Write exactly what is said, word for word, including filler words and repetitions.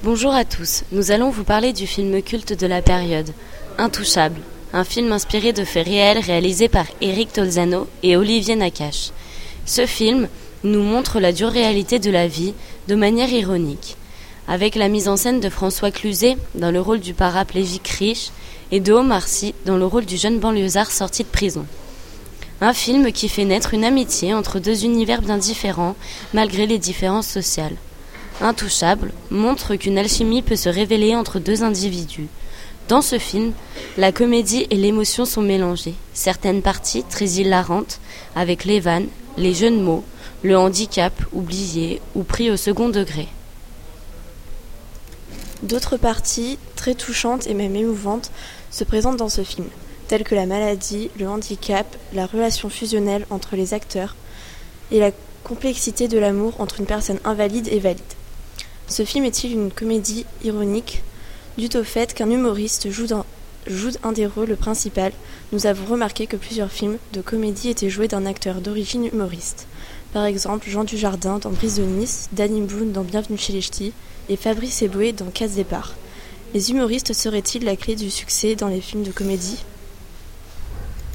Bonjour à tous, nous allons vous parler du film culte de la période, Intouchables, un film inspiré de faits réels réalisé par Eric Tolzano et Olivier Nakache. Ce film nous montre la dure réalité de la vie de manière ironique, avec la mise en scène de François Cluzet dans le rôle du paraplégique riche et de Omar Sy dans le rôle du jeune banlieusard sorti de prison. Un film qui fait naître une amitié entre deux univers bien différents malgré les différences sociales. Intouchables montre qu'une alchimie peut se révéler entre deux individus. Dans ce film, la comédie et l'émotion sont mélangées. Certaines parties très hilarantes, avec les vannes, les jeux de mots, le handicap oublié ou pris au second degré. D'autres parties, très touchantes et même émouvantes, se présentent dans ce film, telles que la maladie, le handicap, la relation fusionnelle entre les acteurs et la complexité de l'amour entre une personne invalide et valide. Ce film est-il une comédie ironique due au fait qu'un humoriste joue, dans, joue un des rôles principaux? Nous avons remarqué que plusieurs films de comédie étaient joués d'un acteur d'origine humoriste. Par exemple, Jean Dujardin dans Brise de Nice, Danny Boone dans Bienvenue chez les Ch'tis et Fabrice Eboué dans Casse Départ. Les humoristes seraient-ils la clé du succès dans les films de comédie ?